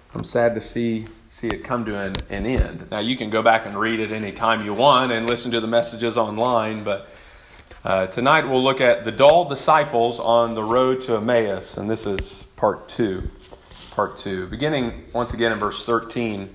I'm sad to see it come to an end. Now, you can go back and read it any time you want and listen to the messages online, but tonight we'll look at the dull disciples on the road to Emmaus, and this is part 2. Beginning once again in verse 13,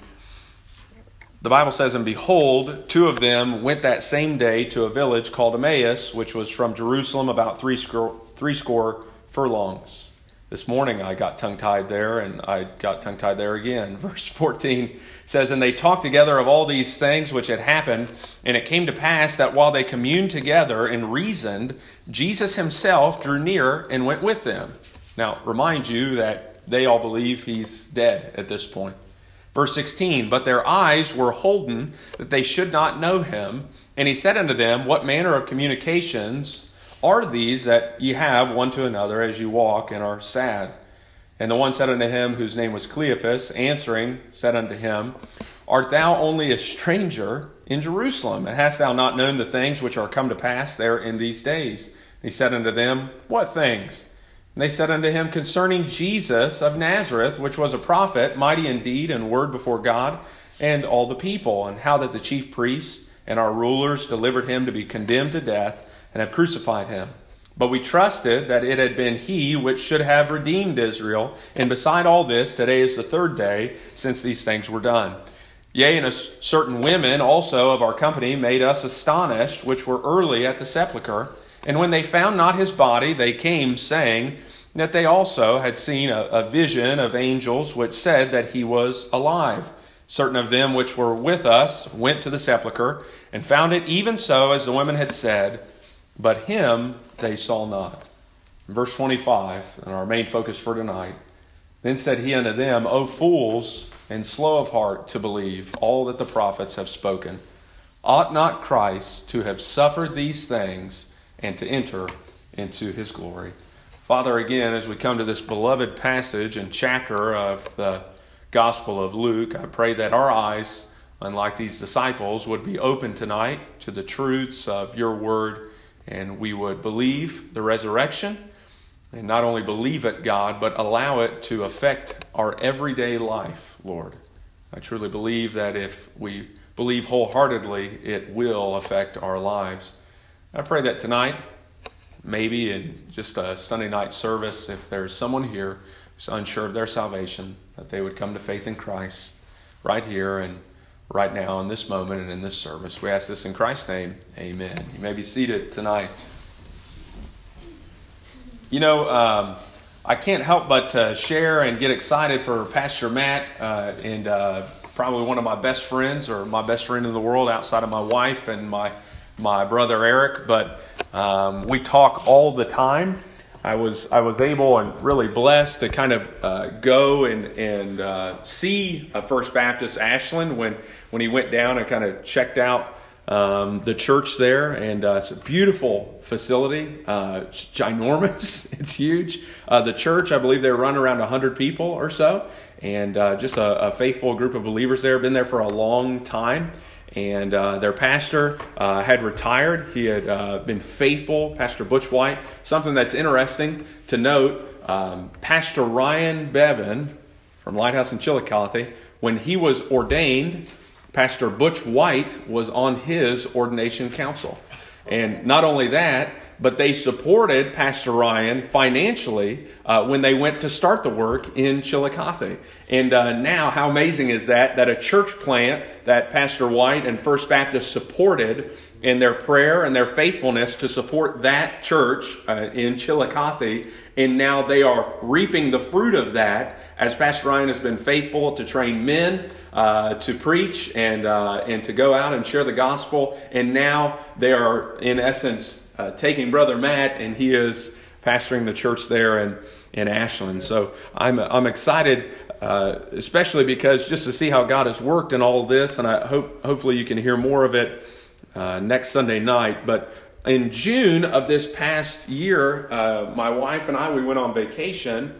the Bible says, "And behold, 2 of them went that same day to a village called Emmaus, which was from Jerusalem about threescore furlongs." This morning I got tongue-tied there, and I got tongue-tied there again. Verse 14 says, "And they talked together of all these things which had happened, and it came to pass that while they communed together and reasoned, Jesus himself drew near and went with them." Now, remind you that they all believe he's dead at this point. Verse 16, "But their eyes were holden that they should not know him. And he said unto them, What manner of communications are these that ye have one to another as you walk and are sad? And the one said unto him, whose name was Cleopas, answering, said unto him, Art thou only a stranger in Jerusalem? And hast thou not known the things which are come to pass there in these days? And he said unto them, What things? And they said unto him, Concerning Jesus of Nazareth, which was a prophet, mighty in deed and word before God and all the people, and how that the chief priests and our rulers delivered him to be condemned to death, and have crucified him. But we trusted that it had been he which should have redeemed Israel. And beside all this, today is the 3rd day since these things were done. Yea, and certain women also of our company made us astonished, which were early at the sepulchre. And when they found not his body, they came, saying that they also had seen a vision of angels, which said that he was alive. Certain of them which were with us went to the sepulchre, and found it even so as the women had said, but him they saw not." Verse 25, and our main focus for tonight. "Then said he unto them, O fools, and slow of heart to believe all that the prophets have spoken. Ought not Christ to have suffered these things, and to enter into his glory?" Father, again, as we come to this beloved passage and chapter of the Gospel of Luke, I pray that our eyes, unlike these disciples, would be open tonight to the truths of your word, and we would believe the resurrection, and not only believe it, God, but allow it to affect our everyday life, Lord. I truly believe that if we believe wholeheartedly, it will affect our lives. I pray that tonight, maybe in just a Sunday night service, if there's someone here who's unsure of their salvation, that they would come to faith in Christ right here and right now in this moment and in this service. We ask this in Christ's name. Amen. You may be seated tonight. You know, I can't help but share and get excited for Pastor Matt and probably one of my best friends, or my best friend in the world outside of my wife and my brother Eric. But we talk all the time. I was able and really blessed to kind of go and see First Baptist Ashland when he went down and kind of checked out the church there. And it's a beautiful facility. It's ginormous. It's huge. The church, I believe they run around 100 people or so. And just a faithful group of believers there. Been there for a long time. And their pastor had retired. He had been faithful, Pastor Butch White. Something that's interesting to note, Pastor Ryan Bevan from Lighthouse in Chillicothe, when he was ordained, Pastor Butch White was on his ordination council. And not only that, but they supported Pastor Ryan financially when they went to start the work in Chillicothe. And now, how amazing is that a church plant that Pastor White and First Baptist supported in their prayer and their faithfulness to support that church in Chillicothe, and now they are reaping the fruit of that as Pastor Ryan has been faithful to train men to preach and to go out and share the gospel. And now they are, in essence, taking Brother Matt, and he is pastoring the church there in Ashland. So I'm excited, especially because just to see how God has worked in all of this, and I hopefully you can hear more of it next Sunday night. But in June of this past year, my wife and I, we went on vacation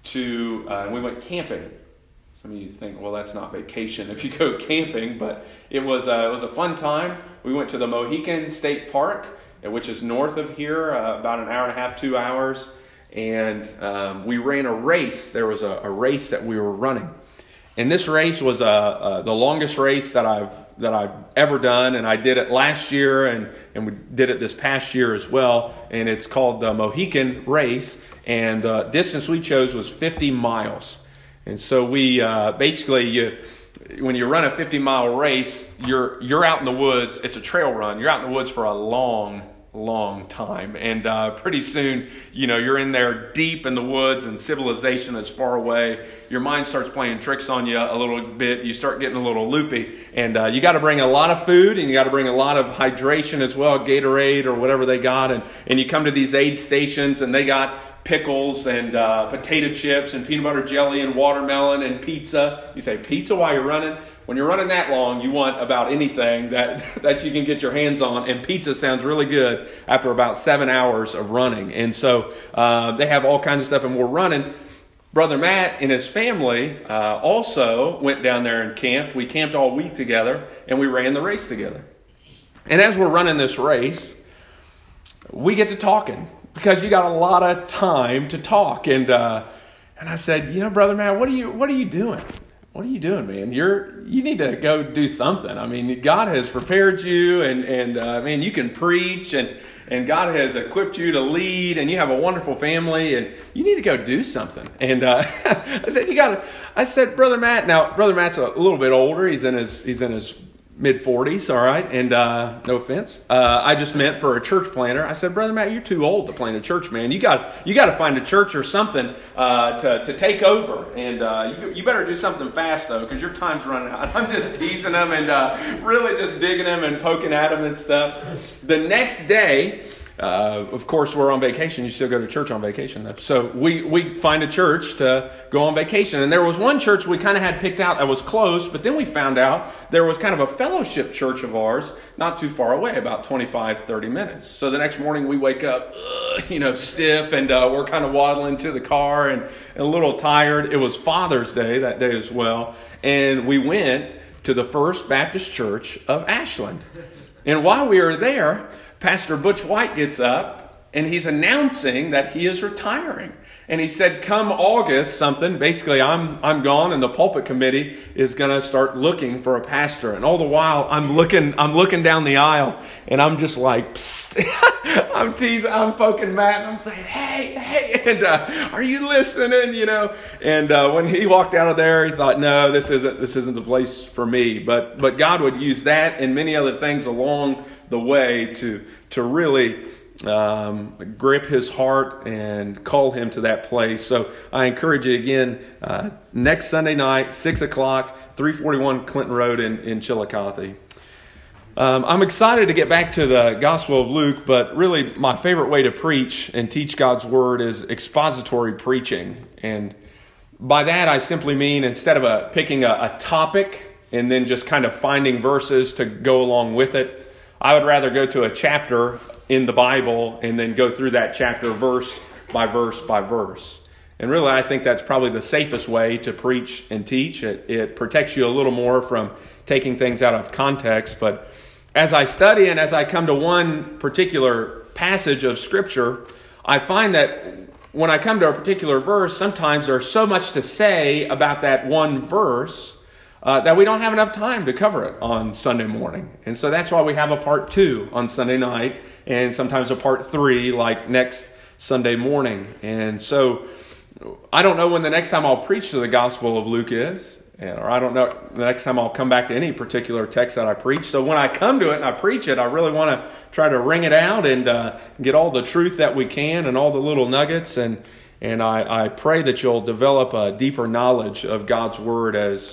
we went camping. Some of you think, well, that's not vacation if you go camping, but it was a fun time. We went to the Mohican State Park, which is north of here, about an hour and a half, 2 hours. And we ran a race. There was a race that we were running. And this race was the longest race that I've ever done, and I did it last year, and we did it this past year as well. And it's called the Mohican Race, and the distance we chose was 50 miles. And so we basically, when you run a 50-mile race, you're out in the woods. It's a trail run. You're out in the woods for a long time, and pretty soon, you're in there deep in the woods, and civilization is far away. Your mind starts playing tricks on you a little bit. You start getting a little loopy, and you got to bring a lot of food, and you got to bring a lot of hydration as well, Gatorade or whatever they got, and you come to these aid stations, and they got pickles and potato chips and peanut butter jelly and watermelon and pizza. You say, pizza while you're running? When you're running that long, you want about anything that you can get your hands on, and pizza sounds really good after about 7 hours of running. And so they have all kinds of stuff, and we're running. Brother Matt and his family also went down there and camped. We camped all week together, and we ran the race together. And as we're running this race, we get to talking, because you got a lot of time to talk. And I said, Brother Matt, what are you doing? What are you doing, man? You need to go do something. I mean, God has prepared you, and man, you can preach, and God has equipped you to lead, and you have a wonderful family, and you need to go do something. And I said, Brother Matt. Now, Brother Matt's a little bit older. He's in his mid-40s, all right, and no offense. I just meant for a church planter. I said, Brother Matt, you're too old to plant a church, man. You got to find a church or something to take over, and you better do something fast, though, because your time's running out. I'm just teasing them and really just digging them and poking at them and stuff. The next day, of course, we're on vacation. You still go to church on vacation, though. So we find a church to go on vacation. And there was one church we kind of had picked out that was close, but then we found out there was kind of a fellowship church of ours not too far away, about 25, 30 minutes. So the next morning we wake up, stiff, and we're kind of waddling to the car and a little tired. It was Father's Day that day as well. And we went to the First Baptist Church of Ashland. And while we were there, Pastor Butch White gets up, and he's announcing that he is retiring. And he said, come August something, basically I'm gone, and the pulpit committee is going to start looking for a pastor. And all the while I'm looking down the aisle, and I'm just like, psst. I'm teasing, I'm poking Matt, and I'm saying, hey, and are you listening? And when he walked out of there, he thought, no, this isn't the place for me. But God would use that and many other things along the way to really grip his heart and call him to that place. So I encourage you again, next Sunday night, 6 o'clock, 341 Clinton Road in Chillicothe. I'm excited to get back to the Gospel of Luke, but really my favorite way to preach and teach God's Word is expository preaching. And by that I simply mean, instead of picking a topic and then just kind of finding verses to go along with it, I would rather go to a chapter in the Bible and then go through that chapter verse by verse by verse. And really, I think that's probably the safest way to preach and teach. It protects you a little more from taking things out of context. But as I study and as I come to one particular passage of Scripture, I find that when I come to a particular verse, sometimes there's so much to say about that one verse that we don't have enough time to cover it on Sunday morning. And so that's why we have a part 2 on Sunday night, and sometimes a part 3 like next Sunday morning. And so I don't know when the next time I'll preach to the Gospel of Luke is, or I don't know the next time I'll come back to any particular text that I preach. So when I come to it and I preach it, I really want to try to wring it out and get all the truth that we can and all the little nuggets. And I pray that you'll develop a deeper knowledge of God's Word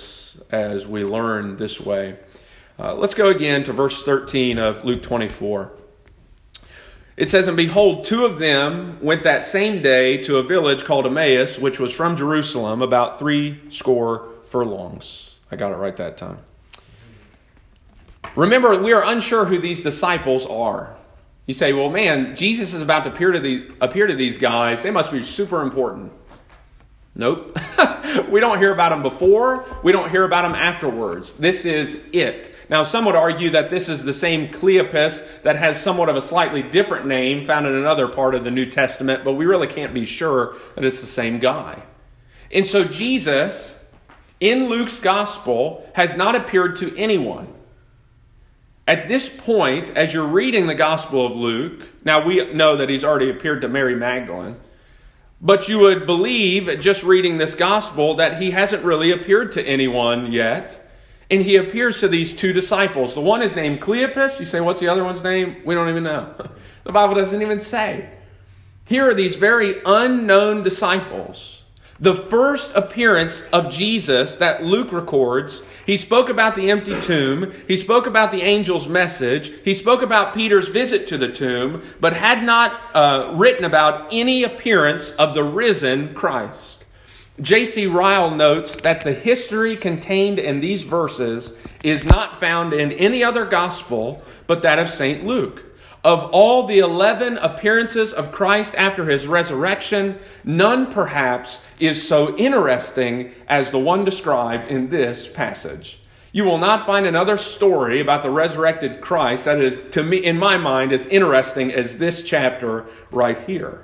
as we learn this way. Let's go again to verse 13 of Luke 24. It says, and behold, 2 of them went that same day to a village called Emmaus, which was from Jerusalem, about 60 furlongs. I got it right that time. Remember, we are unsure who these disciples are. You say, well, man, Jesus is about to appear to these guys. They must be super important. Nope. We don't hear about them before. We don't hear about them afterwards. This is it. Now, some would argue that this is the same Cleopas that has somewhat of a slightly different name found in another part of the New Testament, but we really can't be sure that it's the same guy. And so Jesus in Luke's gospel has not appeared to anyone. At this point, as you're reading the Gospel of Luke, now we know that he's already appeared to Mary Magdalene, but you would believe, just reading this Gospel, that he hasn't really appeared to anyone yet. And he appears to these two disciples. The one is named Cleopas. You say, what's the other one's name? We don't even know. The Bible doesn't even say. Here are these very unknown disciples. The first appearance of Jesus that Luke records, he spoke about the empty tomb. He spoke about the angel's message. He spoke about Peter's visit to the tomb, but had not written about any appearance of the risen Christ. J.C. Ryle notes that the history contained in these verses is not found in any other gospel but that of St. Luke. Of all the 11 appearances of Christ after his resurrection, none perhaps is so interesting as the one described in this passage. You will not find another story about the resurrected Christ that is, to me, in my mind, as interesting as this chapter right here.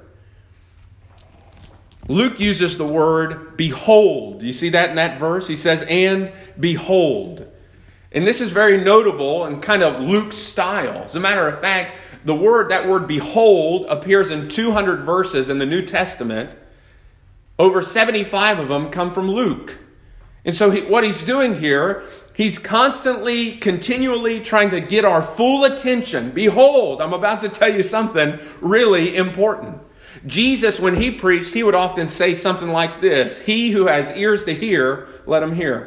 Luke uses the word behold. You see that in that verse? He says, and behold. And this is very notable and kind of Luke's style. As a matter of fact, that word behold appears in 200 verses in the New Testament. Over 75 of them come from Luke. And so what he's doing here, he's constantly, continually trying to get our full attention. Behold, I'm about to tell you something really important. Jesus, when he preached, he would often say something like this: he who has ears to hear, let him hear.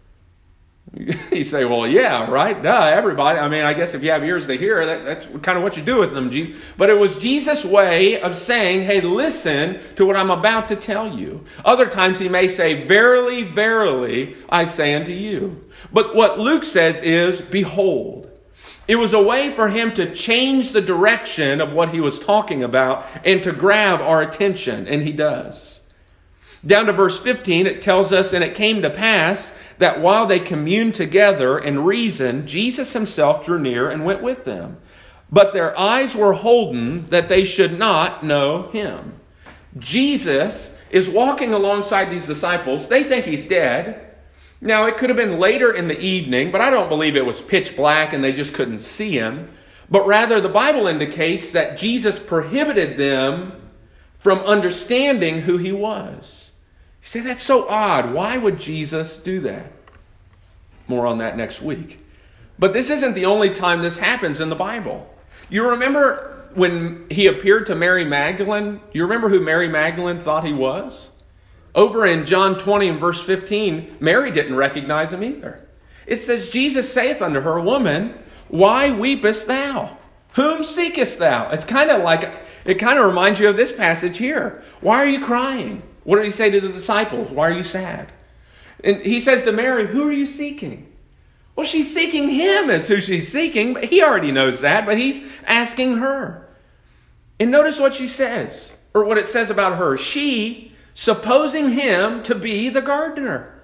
You say, well, yeah, right? Duh, everybody. I mean, I guess if you have ears to hear, that's kind of what you do with them, Jesus. But it was Jesus' way of saying, hey, listen to what I'm about to tell you. Other times he may say, verily, verily, I say unto you. But what Luke says is, behold. It was a way for him to change the direction of what he was talking about and to grab our attention, and he does. Down to verse 15, it tells us, and it came to pass that while they communed together and reasoned, Jesus himself drew near and went with them. But their eyes were holden that they should not know him. Jesus is walking alongside these disciples. They think he's dead. Now, it could have been later in the evening, but I don't believe it was pitch black and they just couldn't see him. But rather, the Bible indicates that Jesus prohibited them from understanding who he was. You say, that's so odd. Why would Jesus do that? More on that next week. But this isn't the only time this happens in the Bible. You remember when he appeared to Mary Magdalene? You remember who Mary Magdalene thought he was? Over in John 20 and verse 15, Mary didn't recognize him either. It says, Jesus saith unto her, woman, why weepest thou? Whom seekest thou? It kind of reminds you of this passage here. Why are you crying? What did he say to the disciples? Why are you sad? And he says to Mary, who are you seeking? Well, she's seeking him as who she's seeking, but he already knows that, but he's asking her. And notice what she says, or what it says about her. She, supposing him to be the gardener.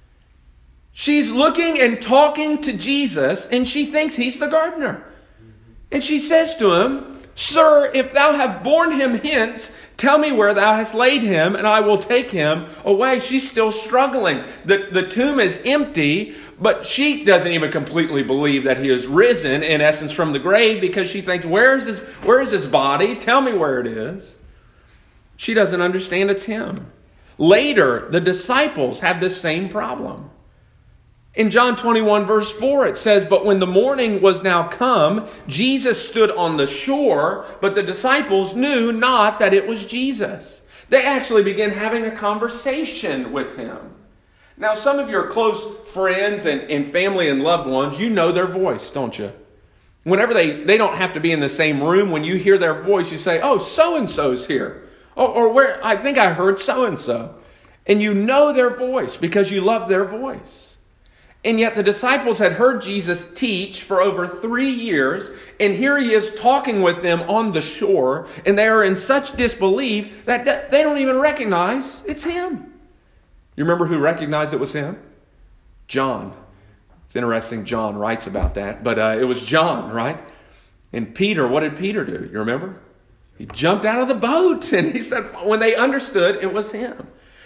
She's looking and talking to Jesus, and she thinks he's the gardener. And she says to him, Sir, if thou have borne him hence, tell me where thou hast laid him, and I will take him away. She's still struggling. The tomb is empty, but she doesn't even completely believe that he is risen, in essence, from the grave, because she thinks, where is his body? Tell me where it is. She doesn't understand it's him. Later, the disciples have this same problem. In John 21 verse 4 it says, but when the morning was now come, Jesus stood on the shore, but the disciples knew not that it was Jesus. They actually began having a conversation with him. Now, some of your close friends and family and loved ones, you know their voice, don't you? Whenever they don't have to be in the same room, when you hear their voice, you say, oh, so-and-so's here. Or where I think I heard so-and-so. And you know their voice because you love their voice. And yet the disciples had heard Jesus teach for over 3 years, and here he is talking with them on the shore, and they are in such disbelief that they don't even recognize it's him. You remember who recognized it was him? John. It's interesting, John writes about that, but it was John, right? And Peter, what did Peter do? You remember? He jumped out of the boat, and he said, when they understood, it was him.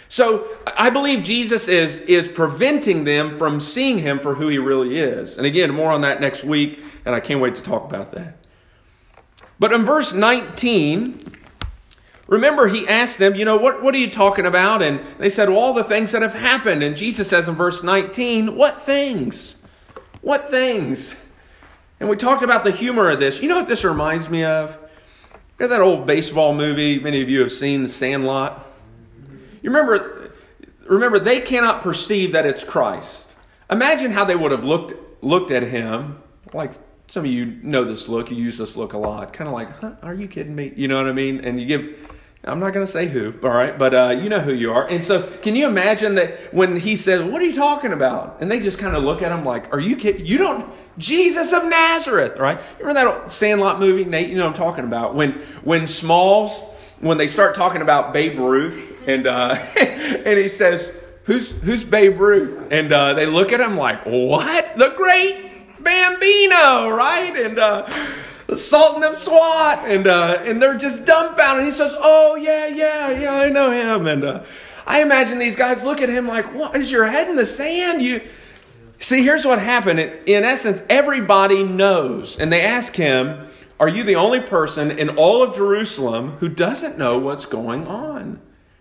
So I believe Jesus is preventing them from seeing him for who he really is. And again, more on that next week, and I can't wait to talk about that. But in verse 19, remember he asked them, what are you talking about? And they said, well, all the things that have happened. And Jesus says in verse 19, what things? What things? And we talked about the humor of this. You know what this reminds me of? There's that old baseball movie many of you have seen, The Sandlot. You remember they cannot perceive that it's Christ. Imagine how they would have looked at him, like some of you know this look, you use this look a lot, kind of like, are you kidding me? You know what I mean? And you give, I'm not going to say who, all right, but you know who you are. And so can you imagine that when he says, what are you talking about? And they just kind of look at him like, are you kidding? You don't, Jesus of Nazareth, right? You remember that old Sandlot movie, Nate? You know what I'm talking about. When Smalls, when they start talking about Babe Ruth, and and he says, who's Babe Ruth? And they look at him like, what? The great Bambino, right? And the Sultan of SWAT, and they're just dumbfounded. He says, oh, yeah, I know him. And I imagine these guys look at him like, what, is your head in the sand? See, here's what happened. In essence, everybody knows. And they ask him, are you the only person in all of Jerusalem who doesn't know what's going on?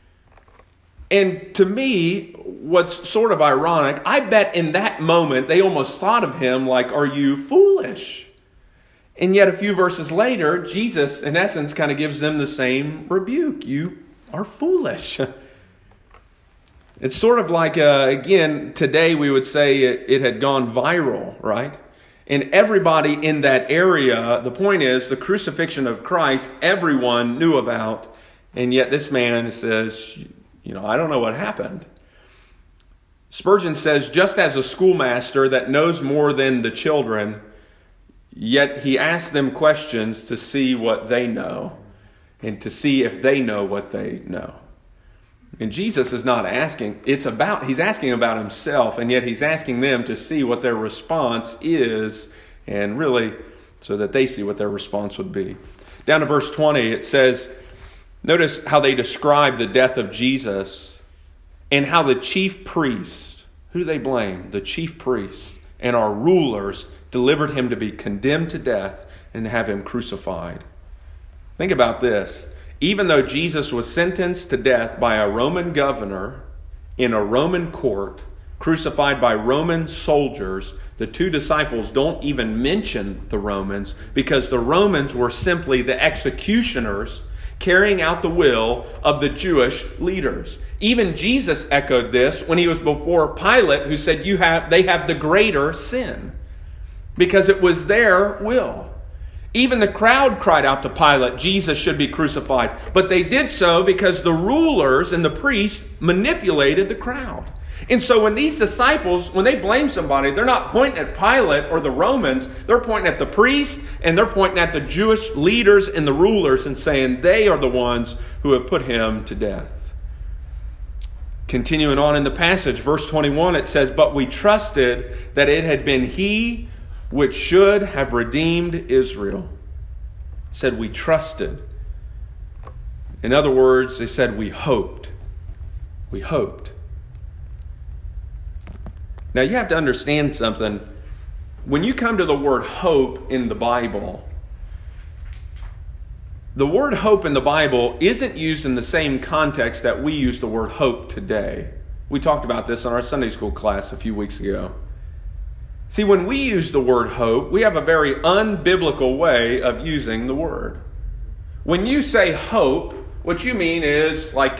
And to me, what's sort of ironic, I bet in that moment they almost thought of him like, are you foolish? And yet a few verses later, Jesus, in essence, kind of gives them the same rebuke. You are foolish. It's sort of like, again, today we would say it had gone viral, right? And everybody in that area, the point is, the crucifixion of Christ, everyone knew about. And yet this man says, I don't know what happened. Spurgeon says, just as a schoolmaster that knows more than the children, yet he asks them questions to see what they know and to see if they know what they know. And Jesus is not asking, he's asking about himself, and yet he's asking them to see what their response is, and really so that they see what their response would be. Down to verse 20, it says, notice how they describe the death of Jesus and how the chief priests, who do they blame? The chief priests and our rulers delivered him to be condemned to death and have him crucified. Think about this. Even though Jesus was sentenced to death by a Roman governor in a Roman court, crucified by Roman soldiers, the two disciples don't even mention the Romans because the Romans were simply the executioners carrying out the will of the Jewish leaders. Even Jesus echoed this when he was before Pilate, who said, they have the greater sin, because it was their will. Even the crowd cried out to Pilate, Jesus should be crucified. But they did so because the rulers and the priests manipulated the crowd. And so when these disciples, when they blame somebody, they're not pointing at Pilate or the Romans. They're pointing at the priests, and they're pointing at the Jewish leaders and the rulers and saying they are the ones who have put him to death. Continuing on in the passage, verse 21, it says, but we trusted that it had been he which should have redeemed Israel. It said we trusted. In other words, they said we hoped. We hoped. Now you have to understand something. When you come to the word hope in the Bible, the word hope in the Bible isn't used in the same context that we use the word hope today. We talked about this in our Sunday school class a few weeks ago. See, when we use the word hope, we have a very unbiblical way of using the word. When you say hope, what you mean is like,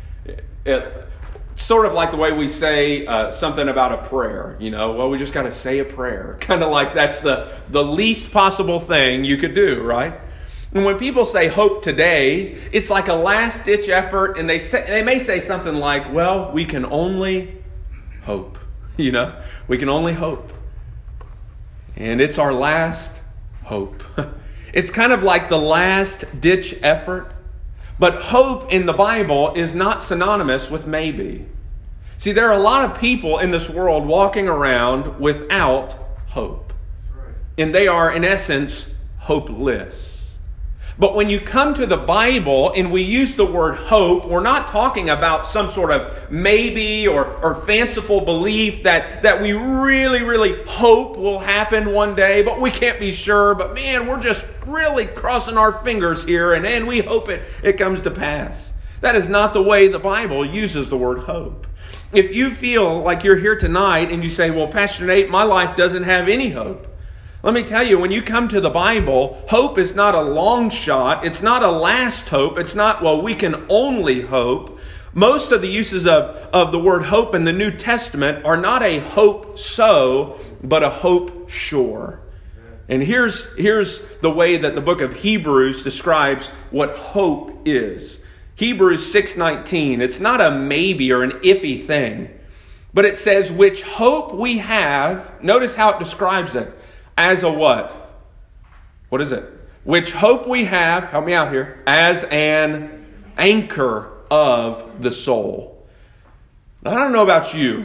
sort of like the way we say something about a prayer. We just got to say a prayer. Kind of like that's the least possible thing you could do, right? And when people say hope today, it's like a last-ditch effort, and they may say something like, well, we can only hope. We can only hope. And it's our last hope. It's kind of like the last-ditch effort. But hope in the Bible is not synonymous with maybe. See, there are a lot of people in this world walking around without hope. And they are, in essence, hopeless. But when you come to the Bible and we use the word hope, we're not talking about some sort of maybe or fanciful belief that we really, really hope will happen one day, but we can't be sure. But man, we're just really crossing our fingers here and we hope it comes to pass. That is not the way the Bible uses the word hope. If you feel like you're here tonight and you say, well, Pastor Nate, my life doesn't have any hope. Let me tell you, when you come to the Bible, hope is not a long shot. It's not a last hope. It's not, well, we can only hope. Most of the uses of the word hope in the New Testament are not a hope so, but a hope sure. And here's the way that the book of Hebrews describes what hope is. Hebrews 6:19. It's not a maybe or an iffy thing, but it says, which hope we have. Notice how it describes it. As a what? What is it? Which hope we have, help me out here, as an anchor of the soul. Now, I don't know about you,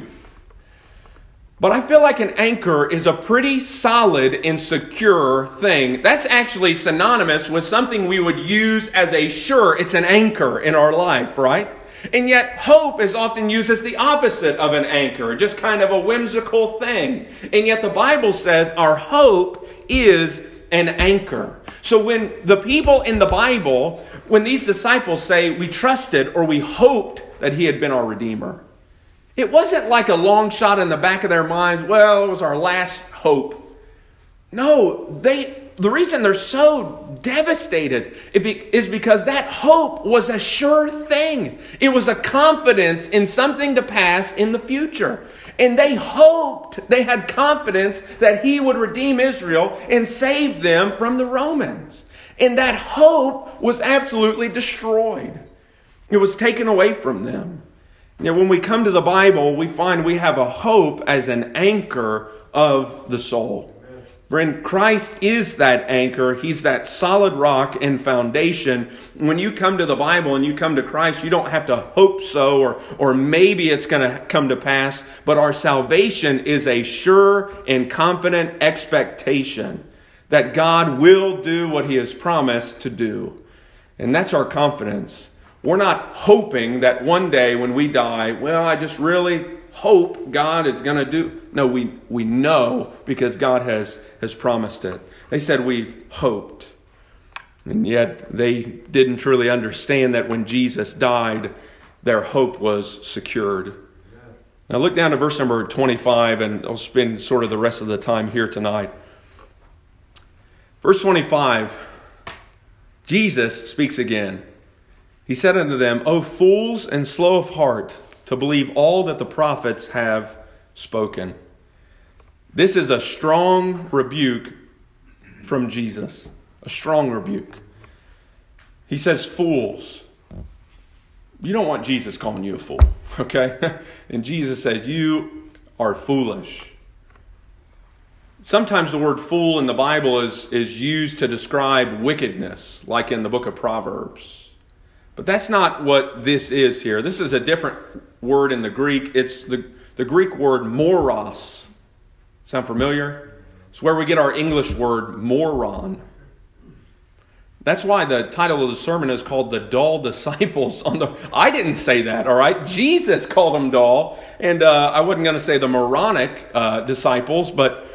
but I feel like an anchor is a pretty solid and secure thing. That's actually synonymous with something we would use as a sure. It's an anchor in our life, right? And yet hope is often used as the opposite of an anchor, just kind of a whimsical thing. And yet the Bible says our hope is an anchor. So when the people in the Bible, when these disciples say we trusted or we hoped that He had been our Redeemer, it wasn't like a long shot in the back of their minds, well, it was our last hope. No, the reason they're so devastated is because that hope was a sure thing. It was a confidence in something to pass in the future. And they hoped, they had confidence that He would redeem Israel and save them from the Romans. And that hope was absolutely destroyed. It was taken away from them. You know, when we come to the Bible, we find we have a hope as an anchor of the soul. Friend, Christ is that anchor. He's that solid rock and foundation. When you come to the Bible and you come to Christ, you don't have to hope so or maybe it's going to come to pass. But our salvation is a sure and confident expectation that God will do what He has promised to do. And that's our confidence. We're not hoping that one day when we die, well, I just really hope God is going to do. No, we know because God has promised it. They said we've hoped. And yet they didn't truly understand that when Jesus died, their hope was secured. Now look down to verse number 25, and I'll spend sort of the rest of the time here tonight. Verse 25, Jesus speaks again. He said unto them, O fools and slow of heart, to believe all that the prophets have spoken. This is a strong rebuke from Jesus. A strong rebuke. He says, fools. You don't want Jesus calling you a fool, okay? And Jesus said, you are foolish. Sometimes the word fool in the Bible is used to describe wickedness, like in the book of Proverbs. But that's not what this is here. This is a different word in the Greek. It's the Greek word moros. Sound familiar? It's where we get our English word moron. That's why the title of the sermon is called The Dull Disciples. I didn't say that, all right? Jesus called them dull. And I wasn't going to say the moronic disciples, but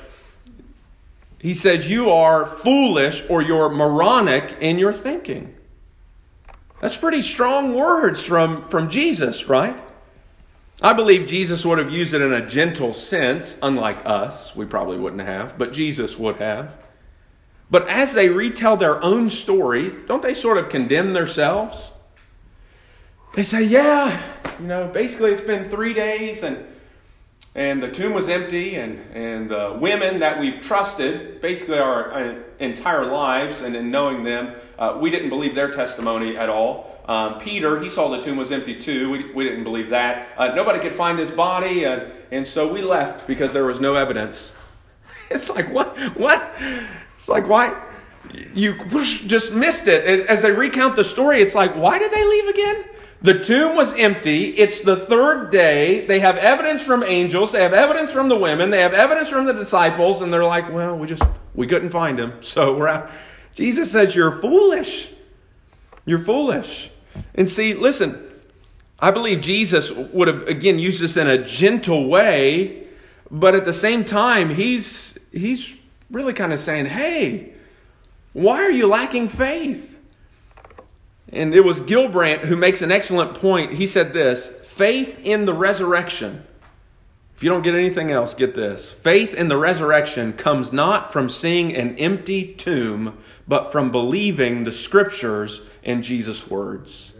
He says you are foolish or you're moronic in your thinking. That's pretty strong words from Jesus, right? I believe Jesus would have used it in a gentle sense, unlike us. We probably wouldn't have, but Jesus would have. But as they retell their own story, don't they sort of condemn themselves? They say, yeah, basically it's been 3 days and the tomb was empty and the women that we've trusted, basically our entire lives, and in knowing them, we didn't believe their testimony at all. Peter, he saw the tomb was empty too. We didn't believe that. Nobody could find his body, and so we left because there was no evidence. It's like, what? It's like, why? You just missed it. As they recount the story, it's like, why did they leave again? The tomb was empty. It's the third day. They have evidence from angels. They have evidence from the women. They have evidence from the disciples. And they're like, well, we couldn't find him. So we're out. Jesus says, you're foolish. You're foolish. And see, listen, I believe Jesus would have, again, used this in a gentle way, but at the same time, he's really kind of saying, hey, why are you lacking faith? And it was Gilbrand who makes an excellent point. He said this, faith in the resurrection. If you don't get anything else, get this. Faith in the resurrection comes not from seeing an empty tomb, but from believing the Scriptures and Jesus' words.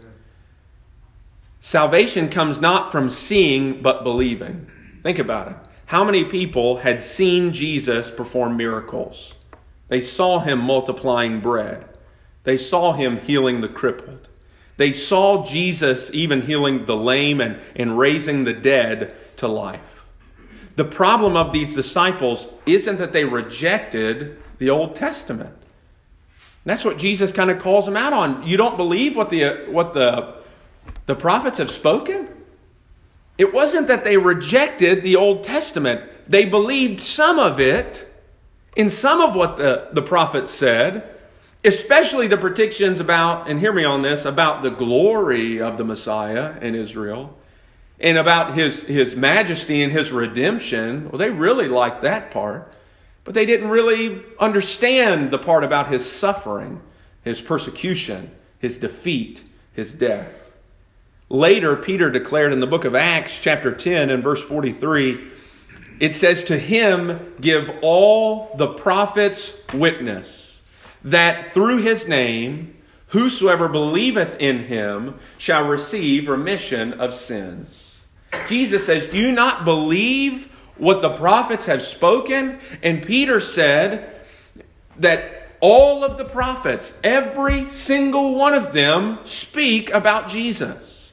Salvation comes not from seeing, but believing. Think about it. How many people had seen Jesus perform miracles? They saw him multiplying bread. They saw him healing the crippled. They saw Jesus even healing the lame and raising the dead to life. The problem of these disciples isn't that they rejected the Old Testament. And that's what Jesus kind of calls them out on. You don't believe what the prophets have spoken? It wasn't that they rejected the Old Testament. They believed some of it in some of what the prophets said, especially the predictions about, and hear me on this, about the glory of the Messiah in Israel and about his majesty and his redemption. Well, they really liked that part, but they didn't really understand the part about his suffering, his persecution, his defeat, his death. Later, Peter declared in the book of Acts, chapter 10 and verse 43, it says, to him give all the prophets witness, that through his name, whosoever believeth in him shall receive remission of sins. Jesus says, do you not believe what the prophets have spoken? And Peter said that all of the prophets, every single one of them, speak about Jesus.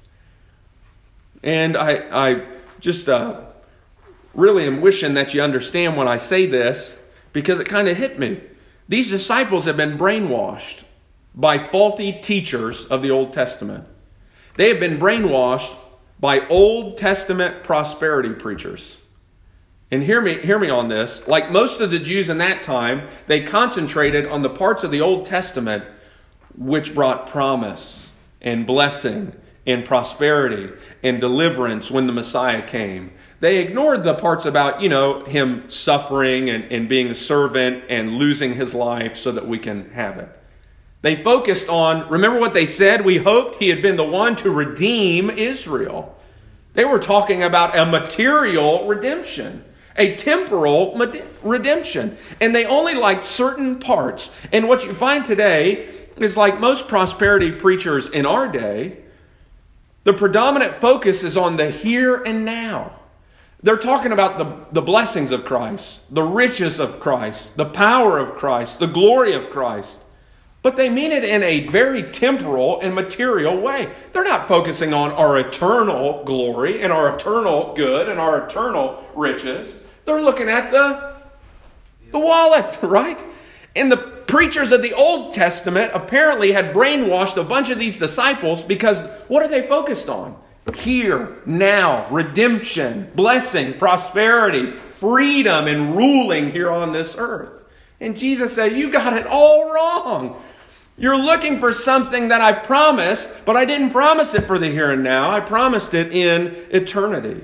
And I just really am wishing that you understand when I say this, because it kind of hit me. These disciples have been brainwashed by faulty teachers of the Old Testament. They have been brainwashed by Old Testament prosperity preachers. And hear me on this. Like most of the Jews in that time, they concentrated on the parts of the Old Testament which brought promise and blessing and prosperity and deliverance when the Messiah came. They ignored the parts about, him suffering and being a servant and losing his life so that we can have it. They focused on, remember what they said? We hoped he had been the one to redeem Israel. They were talking about a material redemption, a temporal redemption. And they only liked certain parts. And what you find today is, like most prosperity preachers in our day, the predominant focus is on the here and now. They're talking about the blessings of Christ, the riches of Christ, the power of Christ, the glory of Christ. But they mean it in a very temporal and material way. They're not focusing on our eternal glory and our eternal good and our eternal riches. They're looking at the wallet, right? And the preachers of the Old Testament apparently had brainwashed a bunch of these disciples because what are they focused on? Here, now, redemption, blessing, prosperity, freedom, and ruling here on this earth. And Jesus said, you got it all wrong. You're looking for something that I've promised, but I didn't promise it for the here and now. I promised it in eternity.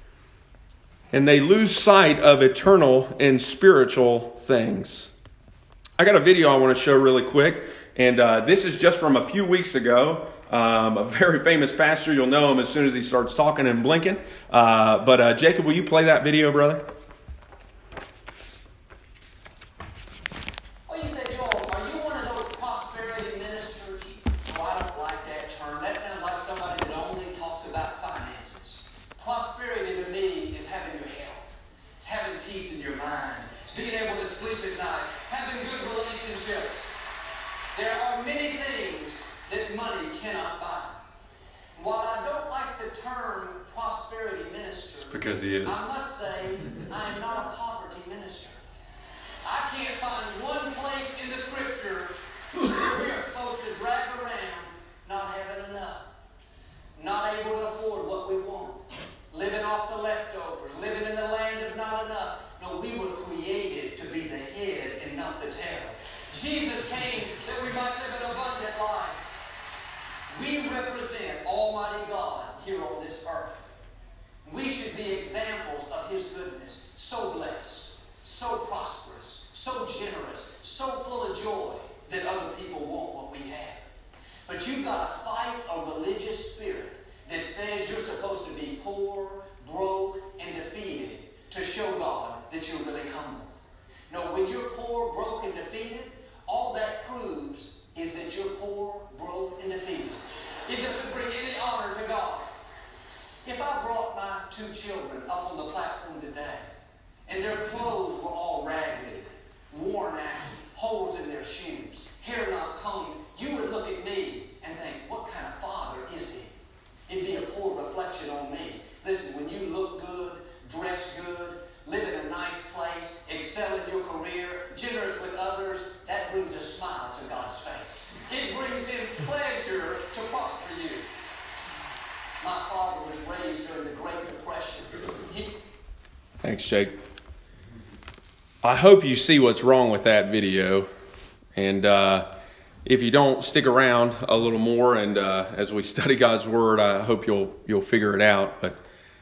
And they lose sight of eternal and spiritual things. I got a video I want to show really quick. And this is just from a few weeks ago. A very famous pastor. You'll know him as soon as he starts talking and blinking. But Jacob, will you play that video, brother? Well, you say, Joel, are you one of those prosperity ministers? Oh, I don't like that term. That sounds like somebody that only talks about finances. Prosperity to me is having your health. It's having peace in your mind. It's being able to sleep at night. Having good relationships. There are many things that money cannot buy. While I don't like the term prosperity minister, because he is. I must say I am not a poverty minister. I can't find one place in the Scripture where we are supposed to drag around not having enough, not able to afford what we want, living off the leftovers, living in the land of not enough. No, we were created to be the head and not the tail. Jesus came that we might live an abundant life. We represent Almighty God here on this earth. We should be examples of His goodness. So blessed, so prosperous, so generous, so full of joy that other people want what we have. But you've got to fight a religious spirit that says you're supposed to be poor, broke, and defeated to show God that you're really humble. No, when you're poor, broke, and defeated, all that proves is that you're poor, broke, and defeated. It doesn't bring any honor to God. If I brought my 2 children up on the platform today, and their clothes were all ragged, worn out, holes in their shoes, hair not combed, you would look at me and think, what kind of father is he? It'd be a poor reflection on me. Listen, when you look good, dress good, live in a nice place, excel in your career, generous with others, that brings a smile to God's face. It brings Him pleasure to prosper you. My father was raised during the Great Depression. Thanks, Jake. I hope you see what's wrong with that video. And if you don't, stick around a little more. And as we study God's Word, I hope you'll figure it out. But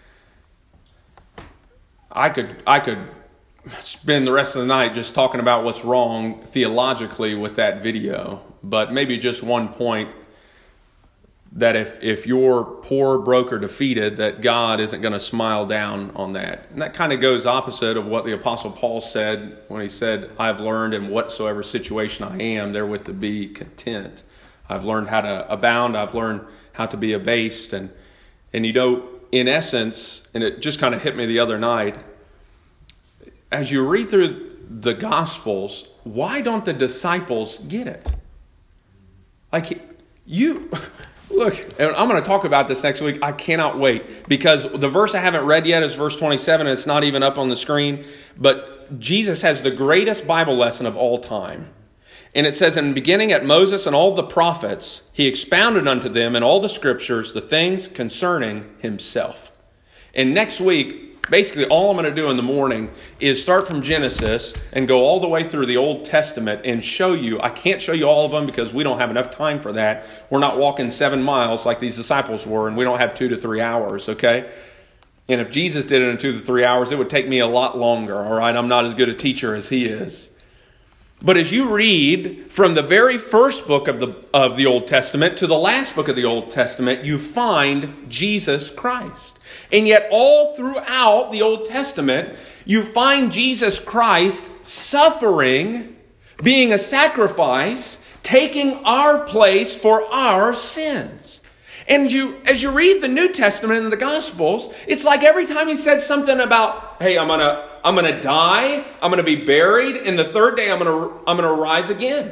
I could spend the rest of the night just talking about what's wrong theologically with that video. But maybe just one point, that if you're poor, broke, or defeated, that God isn't going to smile down on that. And that kind of goes opposite of what the Apostle Paul said when he said, I've learned in whatsoever situation I am, therewith to be content. I've learned how to abound. I've learned how to be abased. And you know, in essence, and it just kind of hit me the other night, as you read through the Gospels, why don't the disciples get it? Like, you... Look, and I'm going to talk about this next week. I cannot wait, because the verse I haven't read yet is verse 27, and it's not even up on the screen. But Jesus has the greatest Bible lesson of all time. And it says, in beginning at Moses and all the prophets, He expounded unto them in all the scriptures the things concerning Himself. And next week, basically all I'm going to do in the morning is start from Genesis and go all the way through the Old Testament and show you. I can't show you all of them because we don't have enough time for that. We're not walking 7 miles like these disciples were, and we don't have 2 to 3 hours, okay? And if Jesus did it in 2 to 3 hours, it would take me a lot longer, all right? I'm not as good a teacher as He is. But as you read from the very first book of the Old Testament to the last book of the Old Testament, you find Jesus Christ. And yet all throughout the Old Testament, you find Jesus Christ suffering, being a sacrifice, taking our place for our sins. And as you read the New Testament and the Gospels, it's like every time He says something about, hey, I'm gonna die, I'm gonna be buried, and the third day I'm gonna rise again.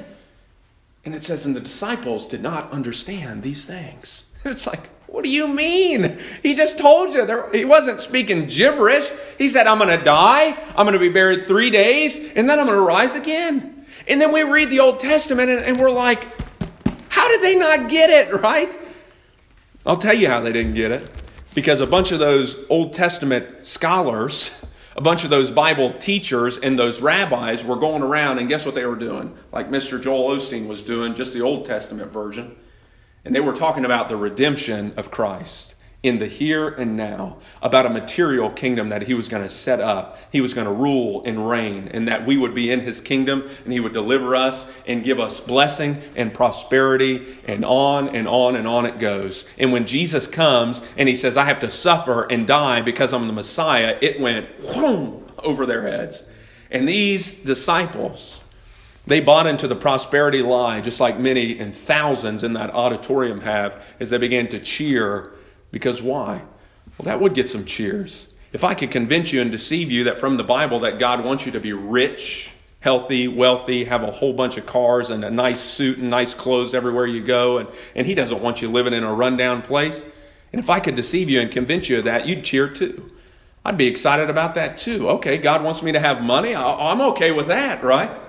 And it says, and the disciples did not understand these things. It's like, what do you mean? He just told you. He wasn't speaking gibberish. He said, I'm going to die. I'm going to be buried 3 days. And then I'm going to rise again. And then we read the Old Testament and we're like, how did they not get it, right? I'll tell you how they didn't get it. Because a bunch of those Old Testament scholars, a bunch of those Bible teachers and those rabbis were going around, and guess what they were doing? Like Mr. Joel Osteen was doing, just the Old Testament version. And they were talking about the redemption of Christ in the here and now, about a material kingdom that He was going to set up. He was going to rule and reign, and that we would be in His kingdom, and He would deliver us and give us blessing and prosperity, and on and on and on it goes. And when Jesus comes and He says, I have to suffer and die because I'm the Messiah, it went whoom over their heads. And these disciples, they bought into the prosperity lie, just like many and thousands in that auditorium have, as they began to cheer. Because why? Well, that would get some cheers. If I could convince you and deceive you that from the Bible that God wants you to be rich, healthy, wealthy, have a whole bunch of cars and a nice suit and nice clothes everywhere you go, and He doesn't want you living in a rundown place. And if I could deceive you and convince you of that, you'd cheer too. I'd be excited about that too. Okay, God wants me to have money. I'm okay with that, right?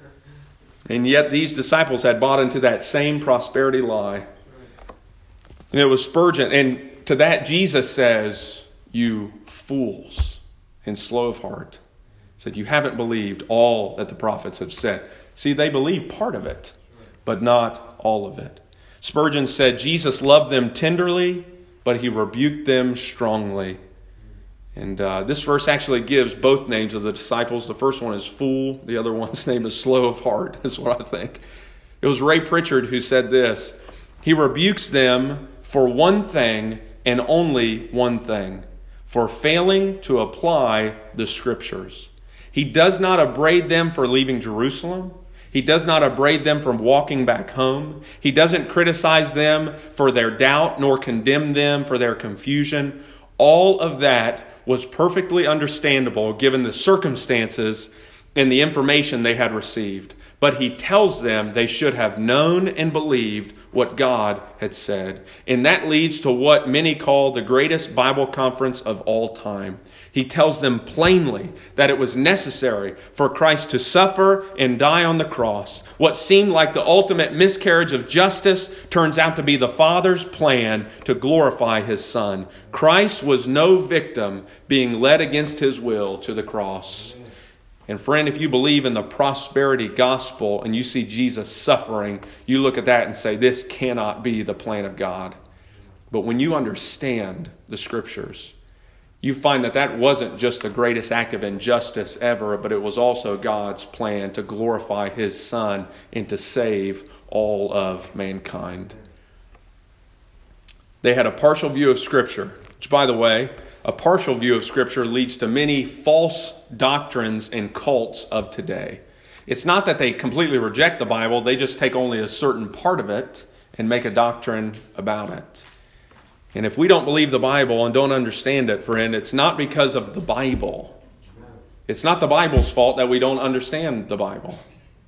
And yet these disciples had bought into that same prosperity lie. And it was Spurgeon. And to that Jesus says, you fools and slow of heart said, you haven't believed all that the prophets have said. See, they believed part of it, but not all of it. Spurgeon said, Jesus loved them tenderly, but he rebuked them strongly. And this verse actually gives both names of the disciples. The first one is fool. The other one's name is slow of heart, is what I think. It was Ray Pritchard who said this. He rebukes them for one thing and only one thing, for failing to apply the Scriptures. He does not upbraid them for leaving Jerusalem. He does not upbraid them for walking back home. He doesn't criticize them for their doubt, nor condemn them for their confusion. All of that was perfectly understandable given the circumstances and the information they had received. But he tells them they should have known and believed what God had said. And that leads to what many call the greatest Bible conference of all time. He tells them plainly that it was necessary for Christ to suffer and die on the cross. What seemed like the ultimate miscarriage of justice turns out to be the Father's plan to glorify His Son. Christ was no victim being led against His will to the cross. And friend, if you believe in the prosperity gospel and you see Jesus suffering, you look at that and say, this cannot be the plan of God. But when you understand the Scriptures, you find that that wasn't just the greatest act of injustice ever, but it was also God's plan to glorify His Son and to save all of mankind. They had a partial view of Scripture, which, by the way, a partial view of Scripture leads to many false doctrines and cults of today. It's not that they completely reject the Bible, they just take only a certain part of it and make a doctrine about it. And if we don't believe the Bible and don't understand it, friend, it's not because of the Bible. It's not the Bible's fault that we don't understand the Bible.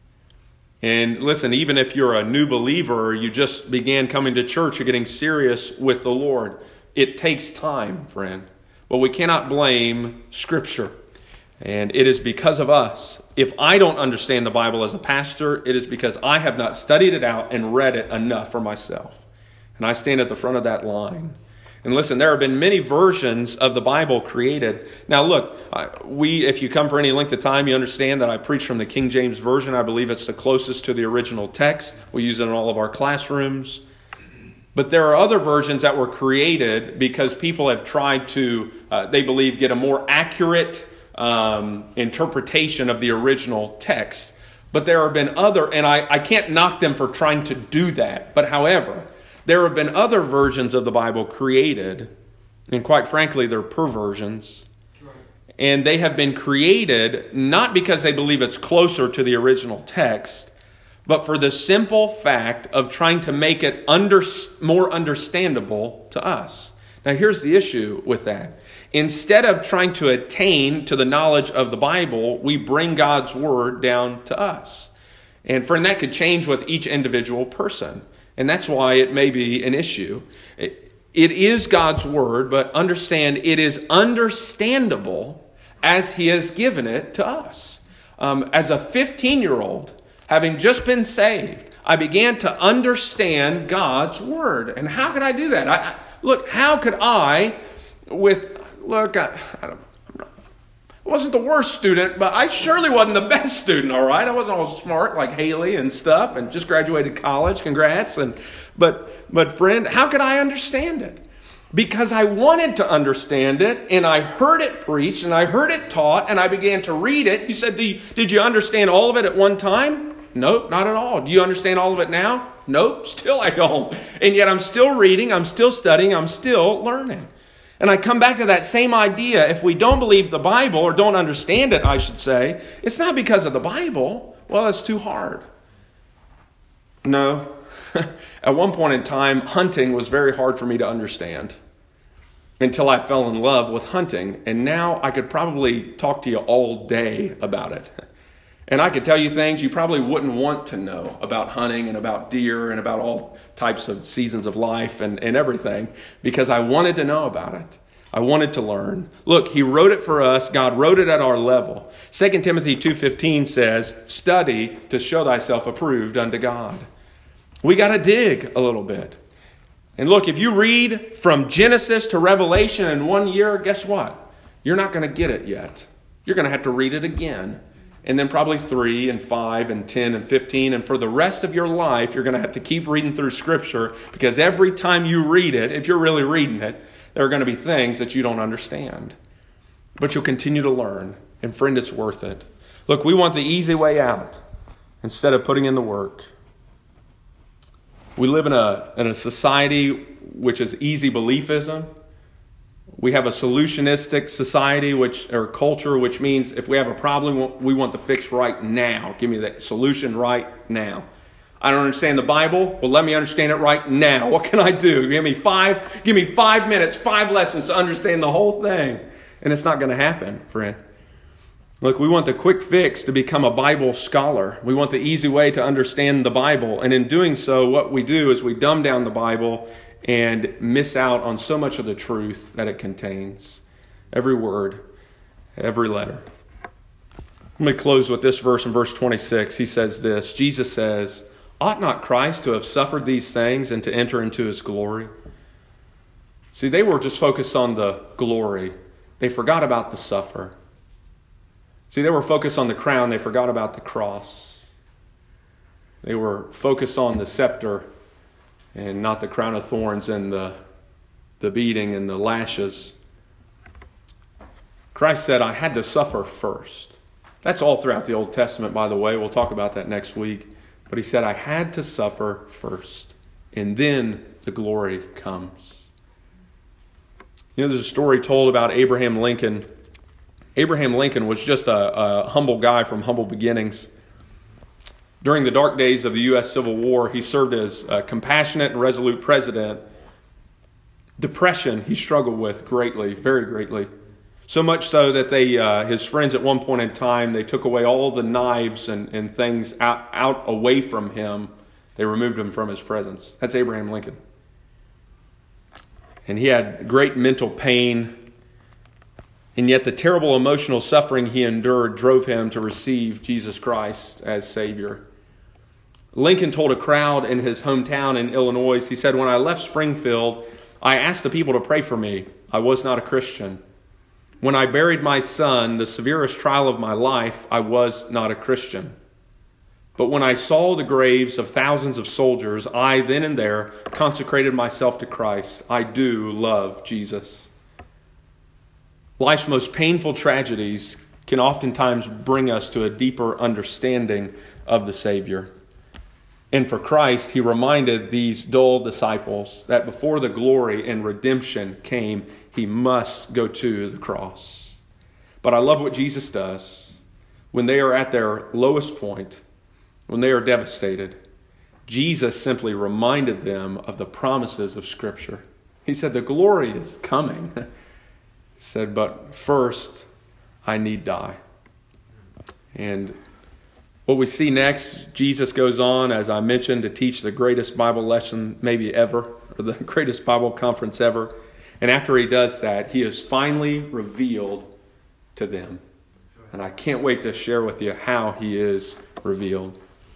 And listen, even if you're a new believer or you just began coming to church, you're getting serious with the Lord, it takes time, friend. But we cannot blame Scripture. And it is because of us. If I don't understand the Bible as a pastor, it is because I have not studied it out and read it enough for myself. And I stand at the front of that line. And listen, there have been many versions of the Bible created. Now look, if you come for any length of time, you understand that I preach from the King James Version. I believe it's the closest to the original text. We use it in all of our classrooms. But there are other versions that were created because people have tried to, they believe, get a more accurate interpretation of the original text. But there have been other, and I can't knock them for trying to do that. But however, there have been other versions of the Bible created, and quite frankly, they're perversions. And they have been created not because they believe it's closer to the original text, but for the simple fact of trying to make it more understandable to us. Now, here's the issue with that. Instead of trying to attain to the knowledge of the Bible, we bring God's Word down to us. And friend, that could change with each individual person. And that's why it may be an issue. It is God's Word, but understand it is understandable as He has given it to us. As a 15-year-old, having just been saved, I began to understand God's Word. And how could I do that? How could I wasn't the worst student, but I surely wasn't the best student, all right? I wasn't all smart like Haley and stuff and just graduated college. Congrats. But friend, how could I understand it? Because I wanted to understand it, and I heard it preached, and I heard it taught, and I began to read it. You said, did you understand all of it at one time? Nope, not at all. Do you understand all of it now? Nope, still I don't. And yet I'm still reading, I'm still studying, I'm still learning. And I come back to that same idea. If we don't believe the Bible, or don't understand it, I should say, it's not because of the Bible. Well, it's too hard. No. At one point in time, hunting was very hard for me to understand until I fell in love with hunting. And now I could probably talk to you all day about it. And I could tell you things you probably wouldn't want to know about hunting and about deer and about all types of seasons of life and everything, because I wanted to know about it. I wanted to learn. Look, He wrote it for us. God wrote it at our level. 2 Timothy 2:15 says, study to show thyself approved unto God. We got to dig a little bit. And look, if you read from Genesis to Revelation in 1 year, guess what? You're not going to get it yet. You're going to have to read it again. And then probably 3 and 5 and 10 and 15. And for the rest of your life, you're going to have to keep reading through Scripture, because every time you read it, if you're really reading it, there are going to be things that you don't understand. But you'll continue to learn. And friend, it's worth it. Look, we want the easy way out instead of putting in the work. We live in a society which is easy beliefism. We have a solutionistic society or culture, which means if we have a problem, we want the fix right now. Give me that solution right now. I don't understand the Bible. Well, let me understand it right now. What can I do? Give me 5 minutes, 5 lessons to understand the whole thing. And it's not going to happen, friend. Look, we want the quick fix to become a Bible scholar. We want the easy way to understand the Bible. And in doing so, what we do is we dumb down the Bible and miss out on so much of the truth that it contains. Every word, every letter. Let me close with this verse in verse 26. He says this. Jesus says, "Ought not Christ to have suffered these things and to enter into his glory?" See, they were just focused on the glory. They forgot about the suffer. See, they were focused on the crown. They forgot about the cross. They were focused on the scepter and not the crown of thorns and the beating and the lashes. Christ said, "I had to suffer first." That's all throughout the Old Testament, by the way. We'll talk about that next week. But he said, "I had to suffer first, and then the glory comes." You know, there's a story told about Abraham Lincoln. Abraham Lincoln was just a humble guy from humble beginnings. During the dark days of the U.S. Civil War, he served as a compassionate and resolute president. Depression he struggled with greatly, very greatly. So much so that his friends at one point in time, they took away all the knives and things out away from him. They removed him from his presence. That's Abraham Lincoln. And he had great mental pain. And yet the terrible emotional suffering he endured drove him to receive Jesus Christ as Savior. Lincoln told a crowd in his hometown in Illinois, he said, "When I left Springfield, I asked the people to pray for me. I was not a Christian. When I buried my son, the severest trial of my life, I was not a Christian. But when I saw the graves of thousands of soldiers, I then and there consecrated myself to Christ. I do love Jesus." Life's most painful tragedies can oftentimes bring us to a deeper understanding of the Savior. And for Christ, he reminded these dull disciples that before the glory and redemption came, he must go to the cross. But I love what Jesus does. When they are at their lowest point, when they are devastated, Jesus simply reminded them of the promises of Scripture. He said, "The glory is coming." He said, "But first, I need die." And what we see next, Jesus goes on, as I mentioned, to teach the greatest Bible lesson maybe ever, or the greatest Bible conference ever. And after he does that, he is finally revealed to them. And I can't wait to share with you how he is revealed.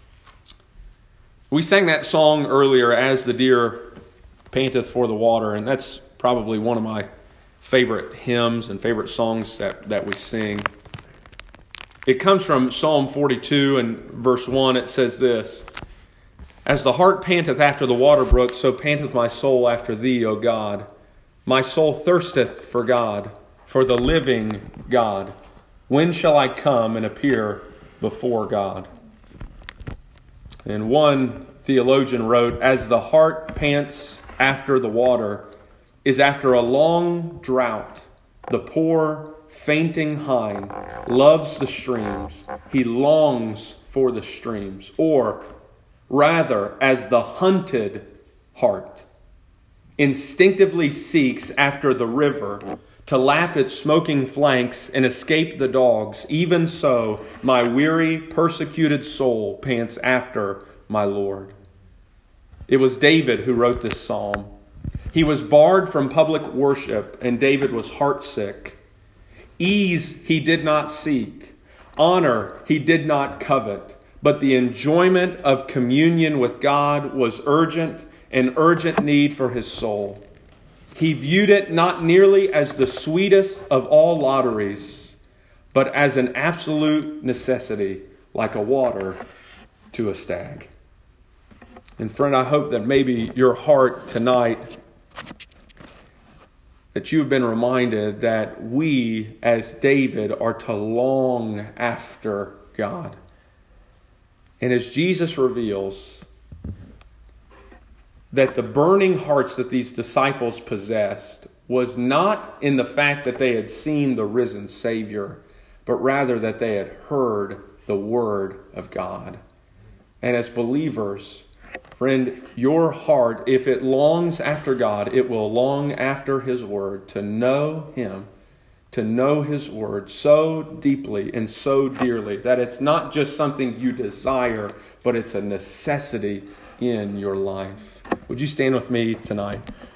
We sang that song earlier, "As the Deer Panteth for the Water," and that's probably one of my favorite hymns and favorite songs that we sing. It comes from Psalm 42 and verse 1. It says this, "As the hart panteth after the water brook, so panteth my soul after thee, O God. My soul thirsteth for God, for the living God. When shall I come and appear before God?" And one theologian wrote, "As the hart pants after the water, is after a long drought, the poor fainting hind loves the streams. He longs for the streams." Or rather, as the hunted hart instinctively seeks after the river to lap its smoking flanks and escape the dogs, even so my weary, persecuted soul pants after my Lord. It was David who wrote this psalm. He was barred from public worship, and David was heartsick. Ease he did not seek. Honor he did not covet. But the enjoyment of communion with God was an urgent need for his soul. He viewed it not nearly as the sweetest of all lotteries, but as an absolute necessity, like a water to a stag. And friend, I hope that maybe your heart tonight, that you've been reminded that we, as David, are to long after God. And as Jesus reveals that the burning hearts that these disciples possessed was not in the fact that they had seen the risen Savior, but rather that they had heard the Word of God. And as believers, friend, your heart, if it longs after God, it will long after His Word, to know Him, to know His Word so deeply and so dearly that it's not just something you desire, but it's a necessity in your life. Would you stand with me tonight?